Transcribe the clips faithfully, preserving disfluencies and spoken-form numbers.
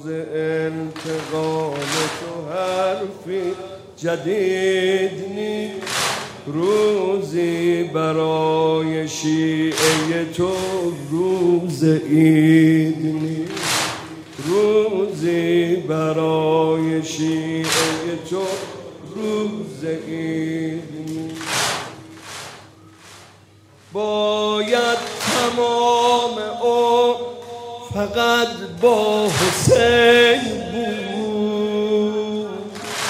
انتقام تو حرفی جدید نیست، روزی برای شیعه تو روز عید نیست، روزی برای شیعه تو روز عید نیست. باید تمام او فقط با حسین بود،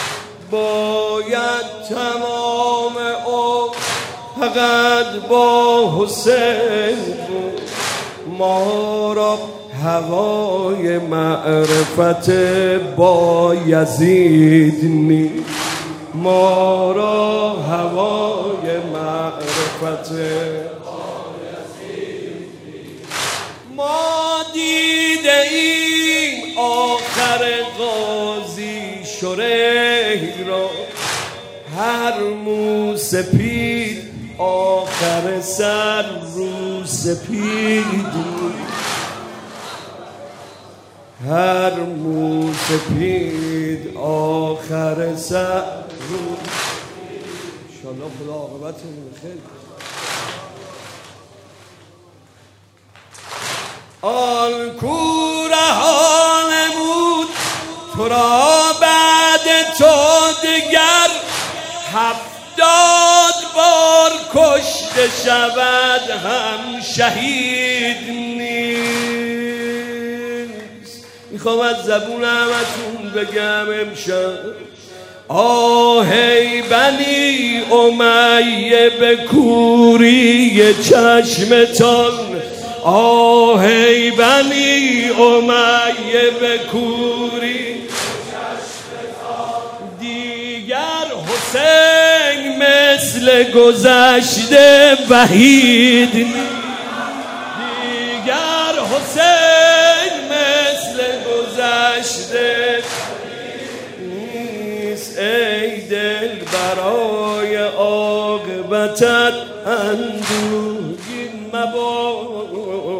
باید تمام او فقط با حسین بود. ما را هوای معرفت با یزید نیست، ما را هوای معرفت با یزید نیست. ما دیده ایم آخر غازی شریح را، هر مو سپید آخر سر رو سپید، هر مو سپید آخر سر رو. انشاءالله خدا عاقبتمون خیر. آن کوره ها نمود تو را بعد تو دگر، هفتاد بار کشته شود هم شهید نیست. میخوام از زبون همتون بگم امشب، آهی بنی امیه به کوری چشمتان، آهی بنی امیه به کوری چشمتان، دیگر حسین مثل گذشته وحید نیست، دیگر حسین مثل گذشته نیست. ای دل برای عاقبتت اندوهگین مباد،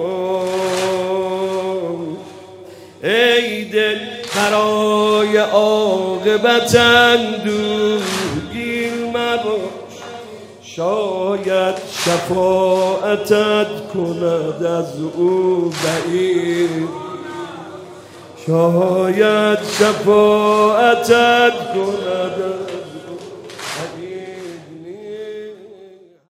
ای دل برای عاقبت اندوهگین مباش. شاید شفاعتت کند از او بعید، شاید شفاعتت کند